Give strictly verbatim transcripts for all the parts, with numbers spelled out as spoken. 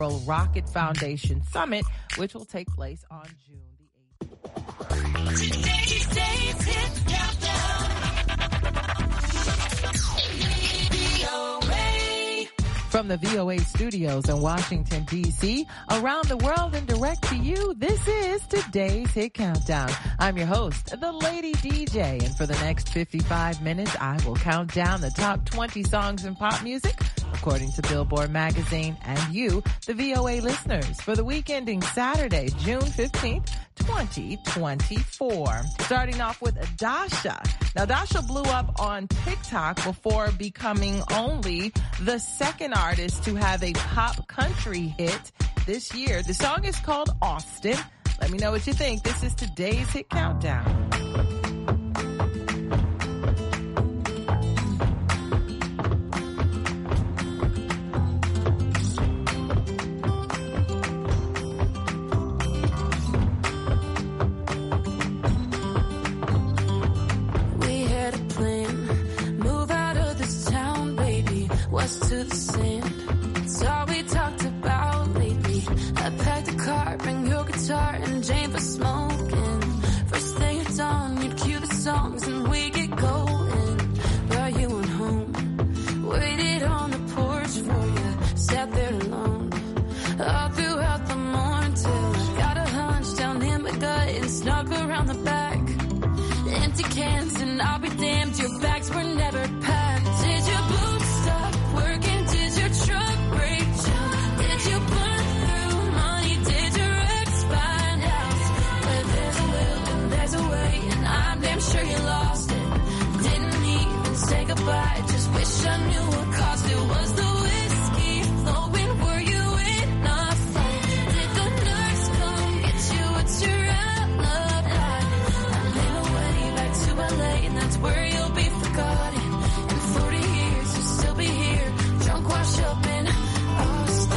World Rocket Foundation Summit, which will take place on June the eighth. Today's Days Hit Countdown. V O A. From the V O A studios in Washington, D C, around the world and direct to you, this is today's Hit Countdown. I'm your host, the Lady D J, and for the next fifty-five minutes, I will count down the top twenty songs in pop music, according to Billboard magazine, and you, the V O A listeners, for the week ending Saturday, June fifteenth, twenty twenty-four. Starting off with Dasha. Now, Dasha blew up on TikTok before becoming only the second artist to have a pop country hit this year. The song is called Austin. Let me know what you think. This is today's Hit Countdown. West to the sand, it's all we talked about lately. I packed a car, bring your guitar and Jane for smoking. First thing at dawn, you'd cue the songs and we get going. Brought you on home, waited on the porch for you, sat there alone all throughout the morning till I got a hunch down in my gut and snuck around the back. Empty cans and I'll be damned, your bags were never packed. Did your boots stop working? Did your truck break down? Did you burn through money? Did your ex buy a house? But there's a will and there's a way, and I'm damn sure you lost it. Didn't even say goodbye, just wish I knew what caused it. Was the whiskey flowing? Were you in a fight? Did the nurse come get you? What's your outlook like? I'm in a way back to L A, and that's where you'll be forgotten. In forty years, you'll still be here, drunk, washed up in Austin.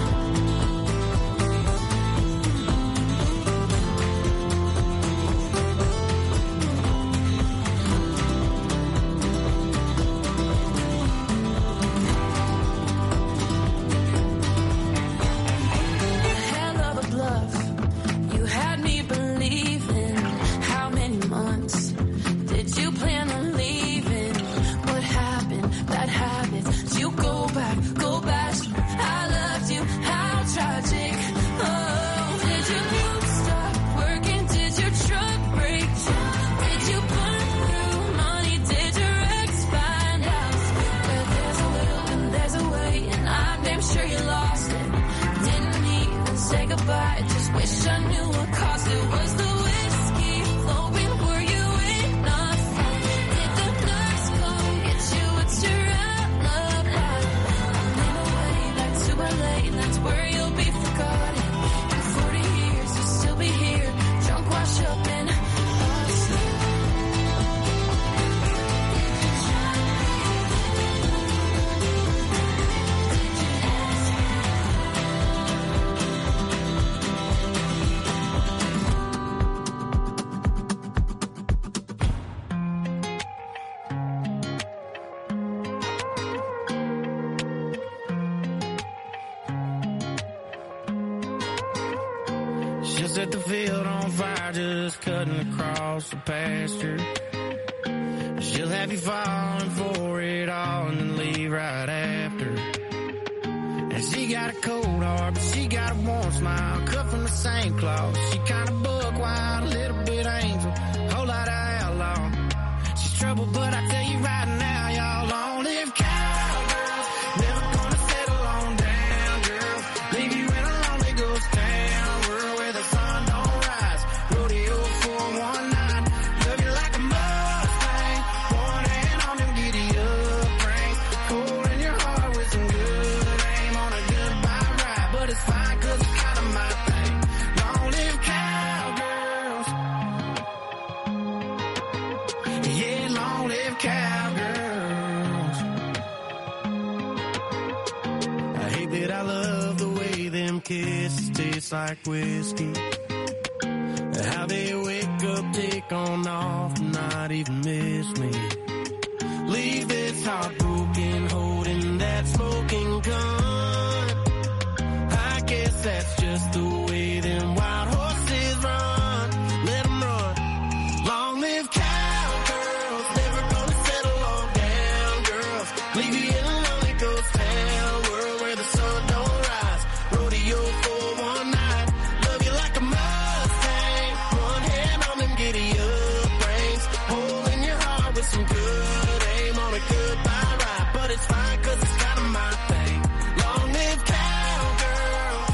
Hell of a bluff, you had me believing. How many months did you plan on leaving? What happened? Bad habits. Did you go back? Go back. I loved you. How tragic. Oh, did your boots stop working? Did your truck break down? Did you burn through money? Did your ex buy a house? But there's a will and there's a way, and I'm damn sure you lost it. Didn't even say goodbye, just wish I knew what caused it. Was the whiskey flowing? Were you in a fight? Did the nurse come get you? What's your outlook like? I'm in a way back to L A, and that's where you'll be forgotten. In forty years, you'll still be here, drunk, washed up in Austin. She'll set the field on fire, just cutting across the pasture. She'll have you falling for it all and then leave right after. And she got a cold heart, but she got a warm smile, cut from the same cloth. She kind of buck wild, a little bit angel, whole lot of outlaw. She's trouble, but I tell you right now, y'all long live cowgirls. Never gonna settle on down, girl. Leave you in a lonely ghost town, world where the sun don't rise. Rodeo for one night, love you like a Mustang. One hand on them giddy up reins, cold in your heart with some good aim on a goodbye ride. But it's fine, cause it's kind of my thing. Long live cowgirls. Yeah, long live cowgirls. I hate that I love the way them kisses taste like whiskey. How they wake up, take on off, not even miss me. Leave this heart broken, holding that smoking gun. I that's just the way them wild horses run. Let them run. Long live cowgirls, never gonna settle on down girls. Leave you in a lonely ghost town world where the sun don't rise. Rodeo for one night, love you like a Mustang. One hand on them giddy up reins, hole in your heart with some good aim on a goodbye ride. But it's fine cause it's kind of my thing. Long live cowgirls.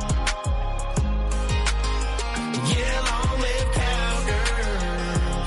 Yeah, long live cowgirls.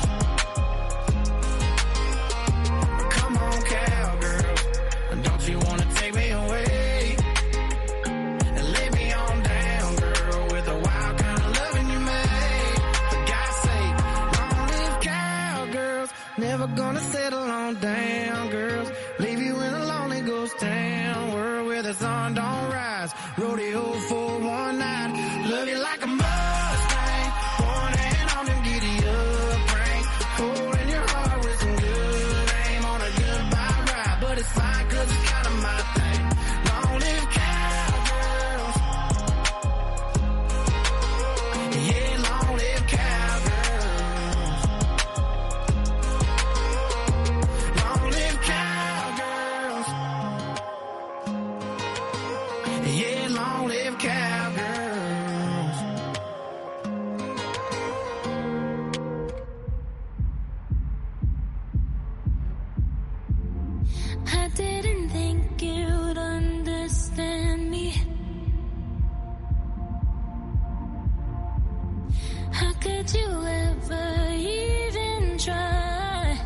Come on, cowgirls. Don't you wanna take me away and lay me on down, girl, with the wild kind of loving you made. For God's sake, long live cowgirls. Never gonna settle on down, girls. Leave you in a lonely ghost town world where the sun don't rise. Rodeo for one night, love you like a Mustang. One hand on them giddy up reins, hole in your heart with some good aim on a goodbye ride. But it's fine cause it's kind of my thing. Long live cowgirls. Yeah, long live cowgirls. Long live cowgirls. Yeah, long live cowgirls. I didn't think you'd understand me. How could you ever even try?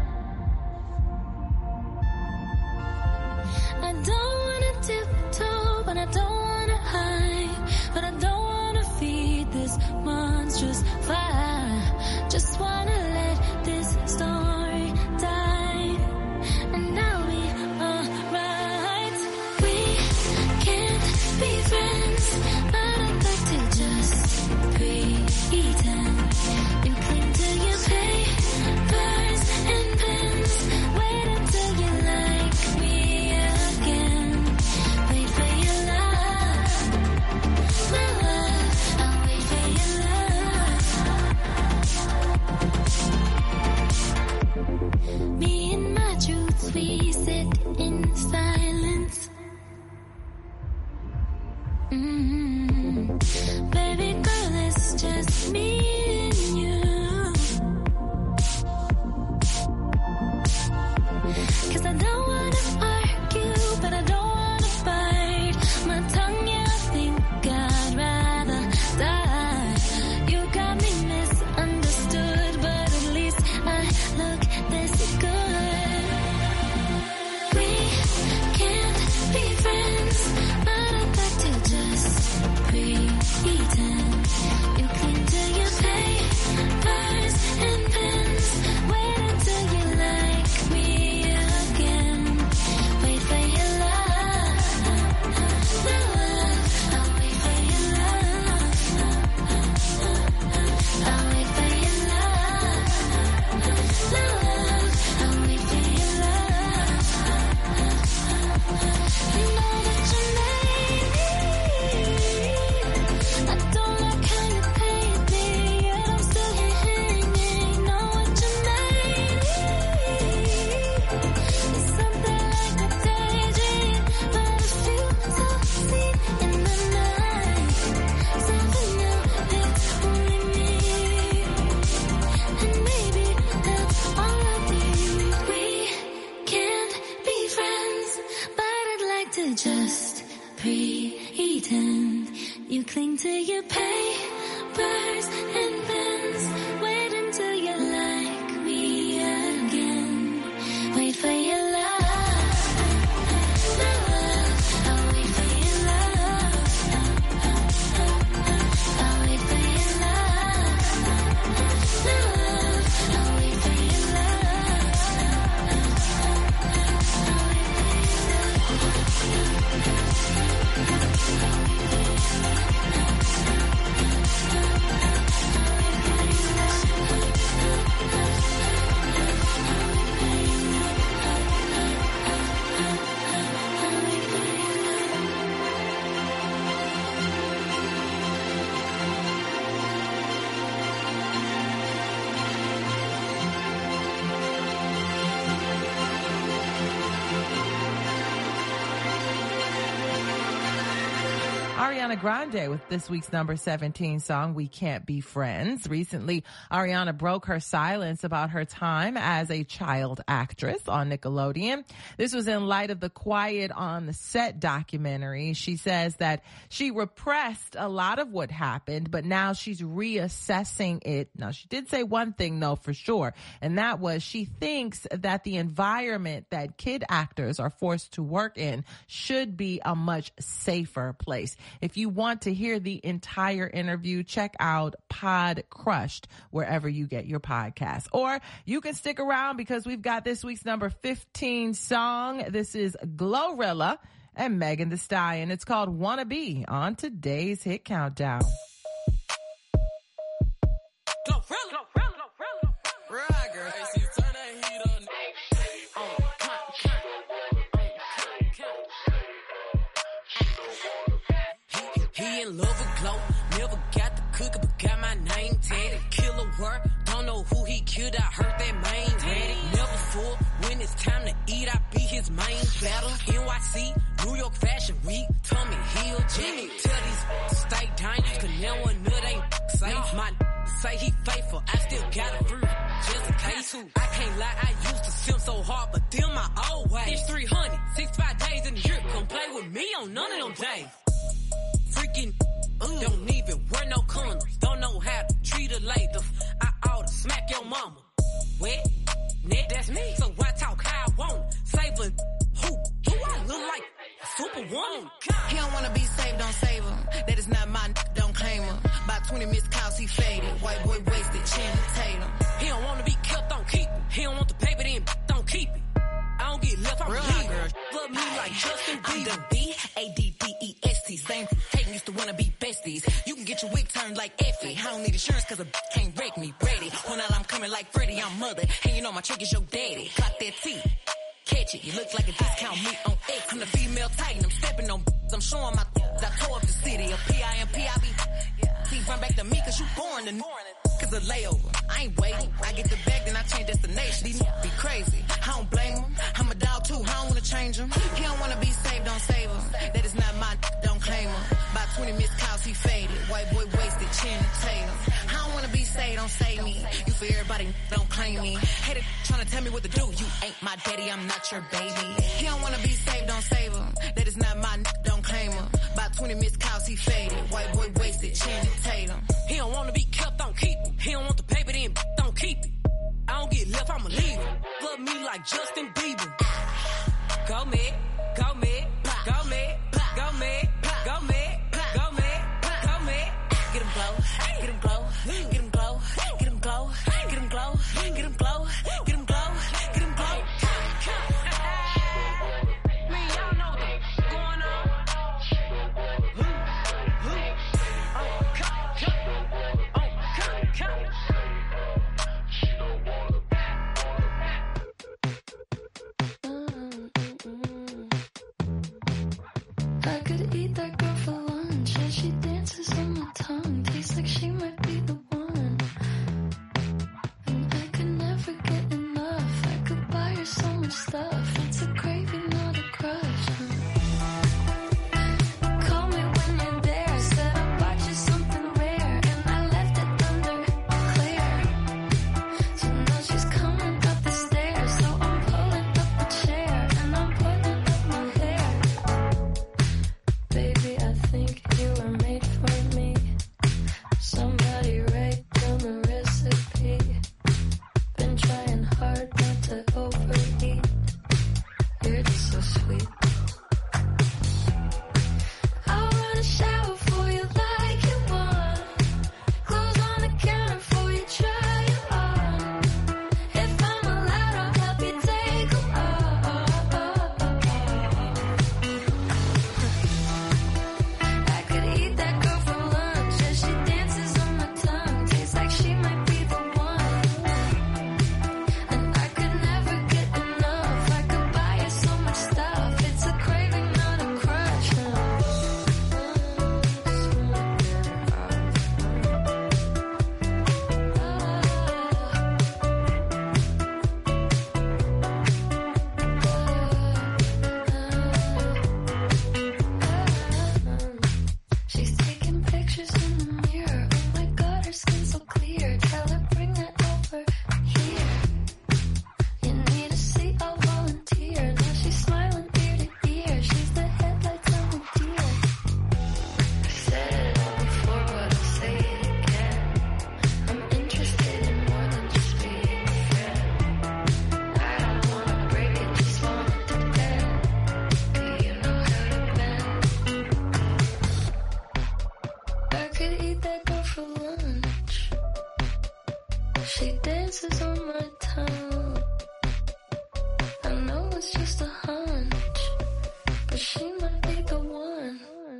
I don't wanna tiptoe, but I don't wanna hide. But I don't wanna feed this monstrous fire. Just wanna let this story die, and I'll be alright. We can't be friends, but I'd like to just pretend. You cling to your papers and pens. Wait until you like me again. Wait for your love, my love. I'll wait for your love. Me and my truths, we sit in silence. Mm. Baby girl, it's just me and you. 'Cause I don't wanna argue, but I don't wanna bite my tongue. Yeah, I think I'd rather die. You got me misunderstood, but at least I look this good. We can't be friends, but I'd like to just pretend. You cling to your papers and pens. Wait until you like me again. Wait for your love, my love. I'll wait for your love. I'll wait for your love, my love. I'll wait for your love. You know that you made me. I don't like how you paid me, yet I'm still here hanging. Know what you made me. It's something like a daydream, but I feel so seen in the night. Something new, it's only me, and maybe that's all I need. We can't be friends, but I'd like to just pretend. You cling to your papers and pens. Wait until you like me again. Wait for your love, my love. I'll wait for your love. I'll wait for your love, my love. I'll wait for your love. I'll wait for your love. Ariana Grande with this week's number seventeen song, We Can't Be Friends. Recently, Ariana broke her silence about her time as a child actress on Nickelodeon. This was in light of the Quiet on the Set documentary. She says that she repressed a lot of what happened, but now she's reassessing it. Now, she did say one thing, though, for sure, and that was she thinks that the environment that kid actors are forced to work in should be a much safer place. If you want to hear the entire interview, check out Pod Crushed wherever you get your podcasts. Or you can stick around because we've got this week's number fifteen song. This is Glorilla and Megan Thee Stallion. It's called Wanna Be on today's Hit Countdown. He in love with Glow, never got the cookie, but got my name tatted. Killer work, don't know who he killed, I heard that main ready. Never full, when it's time to eat, I be his main battle. N Y C, New York Fashion Week, Tommy Hill, Jimmy. Tell these to stay dangerous, cause now one nut ain't safe. My say he faithful, I still got a fruit, just in case. I can't lie, I used to sim so hard, but them my old way. It's three hundred, sixty-five days in the year, come play with me on none of them days. Freaking, uh, don't even wear no condoms. Don't know how to treat a lady. I oughta smack your mama. Wet, net, that's me. So I talk how I want. Save a who? Do I look like a superwoman? He don't wanna be saved, don't save him. That is not my, don't claim him. By twenty missed calls, he faded. White boy wasted, Channing Tatum. He don't wanna be kept, don't keep it. He don't want the paper, then don't keep it. I don't get left, I'm Real leaving. girl. Love me like Justin I'm Bieber. the B A D D E S T. Same Tatum used to wanna be besties. You can get your wig turned like Effie. I don't need insurance cause a b- can't wreck me. Ready. When I'm coming like Freddie, I'm mother. And you know my trick is your daddy. Clock that T. Catch it. You look like a discount meat on X. I'm the female Titan. I'm stepping on b- I'm showing my th- I tore up the city. A P I M P I B. See, run back to me cause you born to cause a layover. I ain't waiting. I get the bag, then I change destination. These n- be crazy. I don't blame him. I'm a dog too. I don't wanna change him. He don't wanna be saved, don't save him. That is not my, don't claim him. By twenty missed calls, he faded. White boy wasted, Channing Tatum. I don't wanna be saved, don't save me. You for everybody, don't claim me. Hater trying to tell me what to do. You ain't my daddy, I'm not your baby. He don't wanna be saved, don't save him. That is not my, don't claim him. By twenty missed calls, he faded. White boy wasted, Channing Tatum. He don't wanna be kept, don't keep it. He don't want the paper, then don't keep it. I don't get left, I'ma leave it. Love me like Justin Bieber. Go mid, go mid, go mid, go mid, go mid, go mid, go mid. Get him glow, get him glow, get him glow, get him glow, get him glow, get him glow, get him glow, get him glow. Man, y'all know what's going on. meet that girl for lunch. She dances on my tongue. I know it's just a hunch, but she might be the one.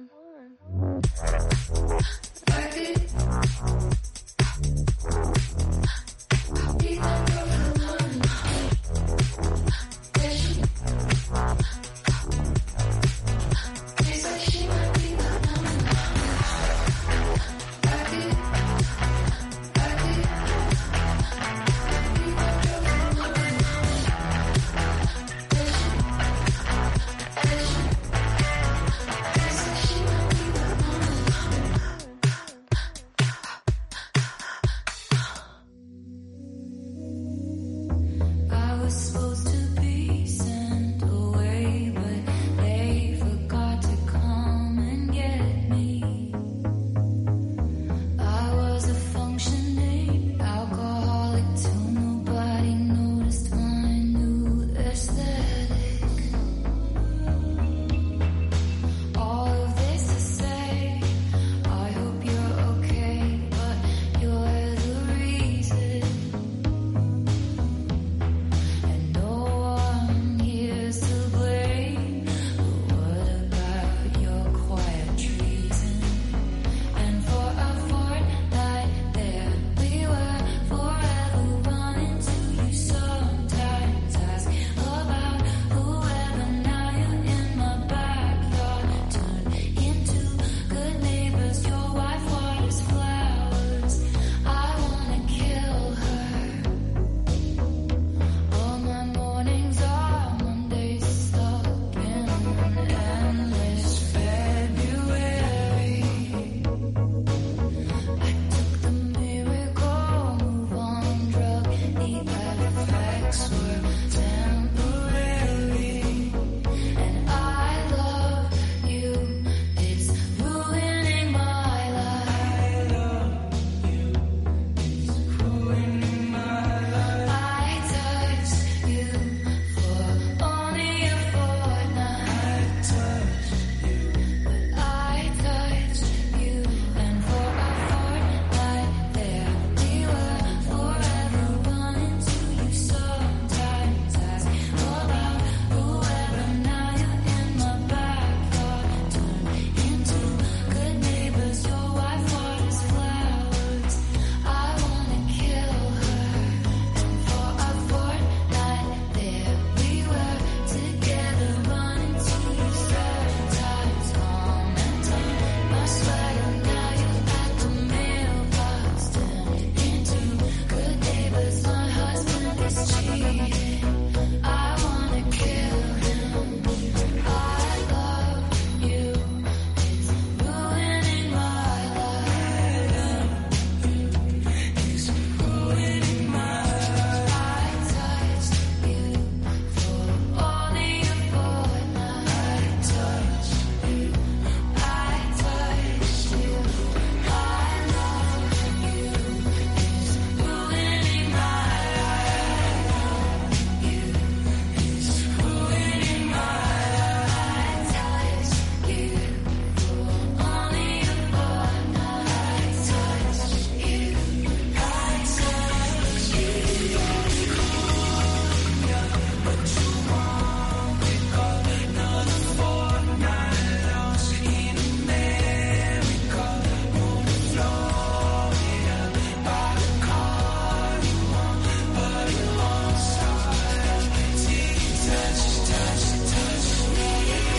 I could be that girl for lunch. Yeah, she tastes like she might be the one. I could, I could be that girl for lunch. Yeah, she, yeah, she tastes like she might be the one. I was supposed to be sent away, but they forgot to come and get me. I was a functioning alcoholic till nobody noticed my new aesthetic. All of this to say, I hope you're okay, but you're the reason. And no one here's to blame. But what about your quiet treason? And for a fortnight there we were, forever running to you. Sometimes ask about whoever. Now you're in my backyard, turned into good neighbors. Your wife waters flowers. I wanna kill her. All my mornings are Mondays stuck in an endless February. I took the miracle move on drug. The effects were temporary. And I love you. It's ruining my life. I touched you for only a fortnight. But I touched you, and for a fortnight there we were, forever running to you. Sometimes ask about whoever. Now you're in my backyard, turned into good neighbors. Your wife waters flowers. I wanna kill her. And for a fortnight there we were, together running to you. Sometimes home and time. My sweater, now you're at the mailbox, turned into good neighbors. My husband is cheating. I wanna kill him. I love you. It's ruining my life. It's ruining my life. I touched you for only a fortnight. I touched you. I touched you. I love you. It's ruining my life. It's ruining my life. I touched you for only a fortnight. I touched you. I touched you. But you won't recall another fortnight lost in America, moving Florida, by the car you want, but it won't start. Till you touch, touch, touch me.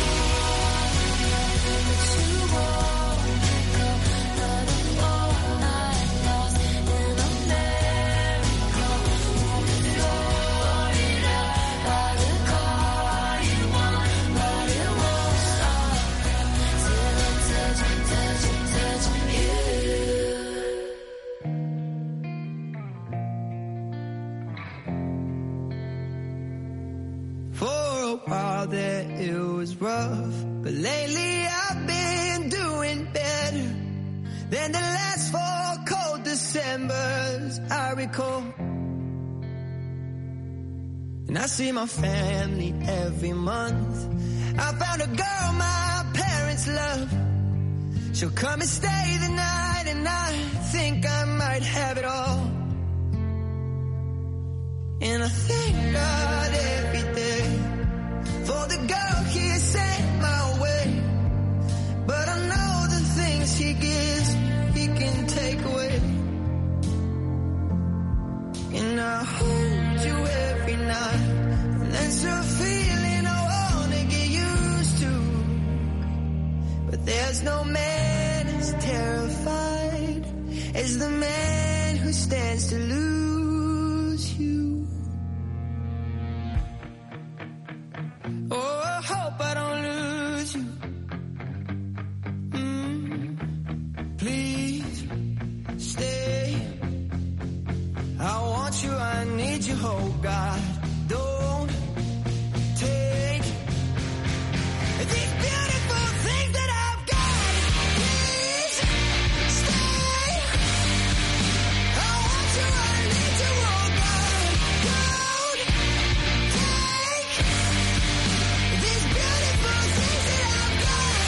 But you won't recall another fortnight lost in America, moving Florida, by the car you want, but it won't stop till I touch, touch, touch you. For a while there it was rough, but lately I've been doing better than the last four cold Decembers I recall. And I see my family every month. I found a girl my parents love. She'll come and stay the night, and and I think I might have it all. And I thank God every day for the girl he sent my way. But I know the things he gives, he can take away. And I hold you every night, and that's a feeling I wanna get used to. But there's no man as terrified as the man who stands to lose you. Oh, I hope I don't lose you. Mm, please stay. I want you, I need you, oh God. Don't take these beautiful things that I've got. Please stay. I want you, I need you, oh God. Don't take these beautiful things that I've got.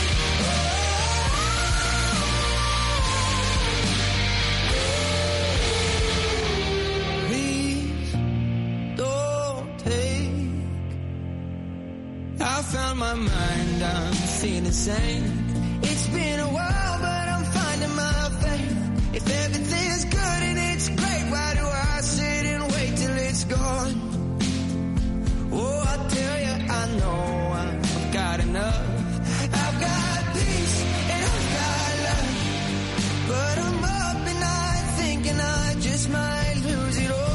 Please don't take. I found my mind, I'm feeling sane. It's been a while, but I'm finding my faith. If everything's good and it's great, why do I sit and wait till it's gone? Oh, I tell you, I know I've got enough. I've got peace and I've got love. But I'm up and I thinking I just might lose it all.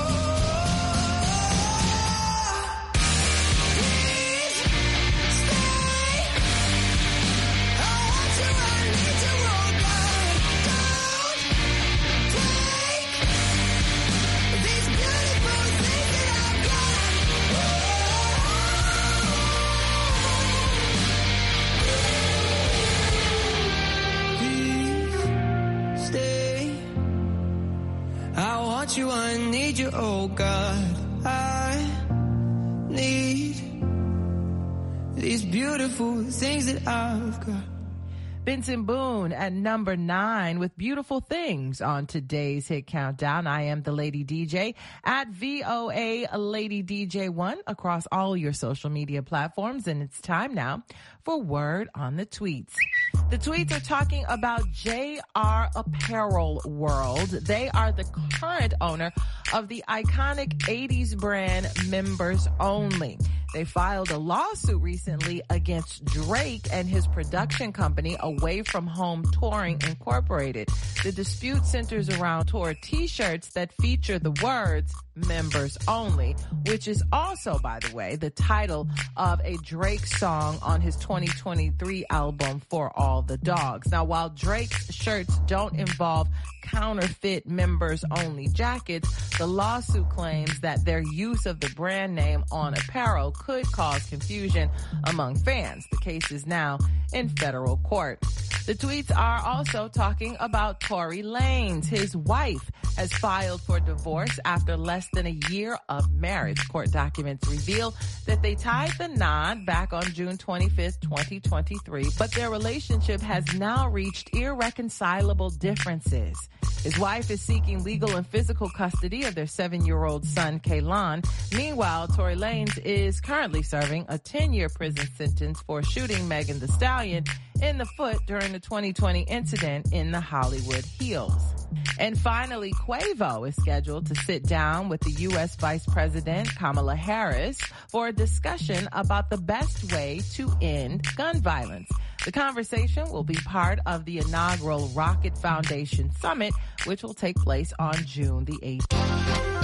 Please stay. I want you, I need you, oh God. Don't take these beautiful things that I've got. Please stay. I want you, I need you, oh God. I need these beautiful things that I've got. Benson Boone at number nine with Beautiful Things on today's Hit Countdown. I am the Lady D J at V O A Lady D J one across all your social media platforms. And it's time now for Word on the Tweets. The tweets are talking about J R Apparel World. They are the current owner of the iconic eighties brand Members Only. They filed a lawsuit recently against Drake and his production company, Away From Home Touring Incorporated. The dispute centers around tour t-shirts that feature the words Members Only, which is also, by the way, the title of a Drake song on his twenty twenty-three album For All the Dogs. Now, while Drake's shirts don't involve counterfeit Members Only jackets, the lawsuit claims that their use of the brand name on apparel could cause confusion among fans. The case is now in federal court. The tweets are also talking about Tory Lanez. His wife has filed for divorce after less than a year of marriage. Court documents reveal that they tied the knot back on June twenty-fifth, twenty twenty-three, but their relationship has now reached irreconcilable differences. His wife is seeking legal and physical custody of their seven-year-old son, Kaylon. Meanwhile, Tory Lanez is currently serving a ten-year prison sentence for shooting Megan Thee Stallion in the foot during the twenty twenty incident in the Hollywood Hills. And finally, Quavo is scheduled to sit down with the U S Vice President Kamala Harris for a discussion about the best way to end gun violence. The conversation will be part of the inaugural Rocket Foundation Summit, which will take place on June the eighth.